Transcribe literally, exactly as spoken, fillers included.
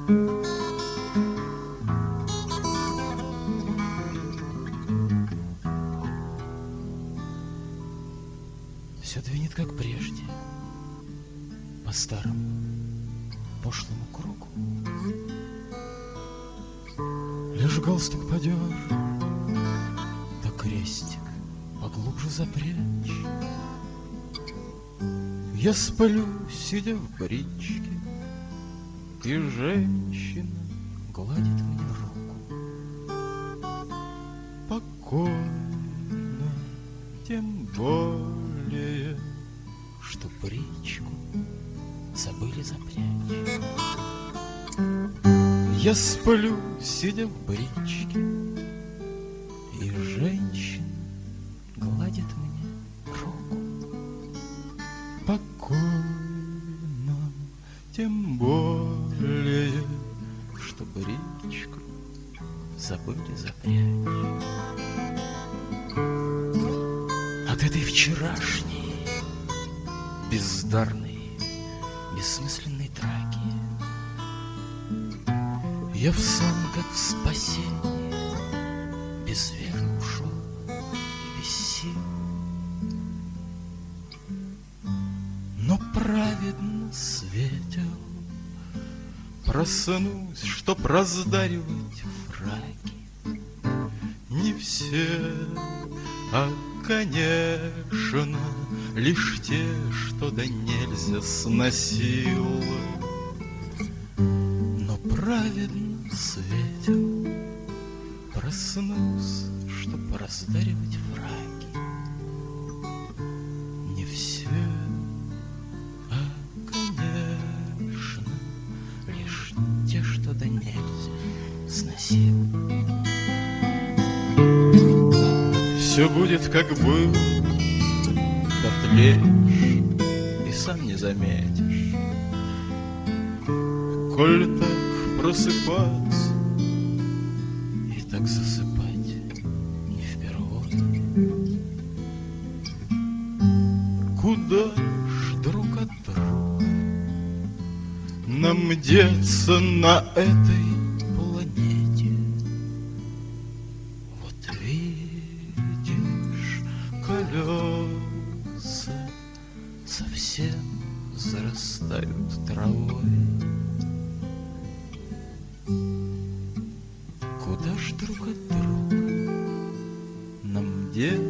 Все двинет, как прежде, по старому пошлому кругу. Лишь галстук подер, да крестик поглубже запрячь. Я сплю, сидя в бричке, и женщина гладит мне руку. Покойно, тем более, что бричку забыли запрячь. Я сплю, сидя в бричке, и женщина гладит мне руку. Покойно, тем более, что бричку забыли запрячь. От этой вчерашней бездарной, бессмысленной драки я в сон, как в спасение, безверно ушел и без сил. Но праведно светил, проснусь, чтоб раздаривать фраки. Не все, а, конечно, лишь те, что да нельзя сносил. Но праведно светил, проснусь, чтоб раздаривать фраки. Не все, а, конечно, лишь те, что да нельзя сносил. Все будет, как было, дотлеешь и сам не заметишь. Коль так просыпаться и так засыпать не впервой. Куда ж друг от друга нам деться на этой планете? Вот видишь, колеса совсем зарастают травой. Куда ж друг от друга нам деться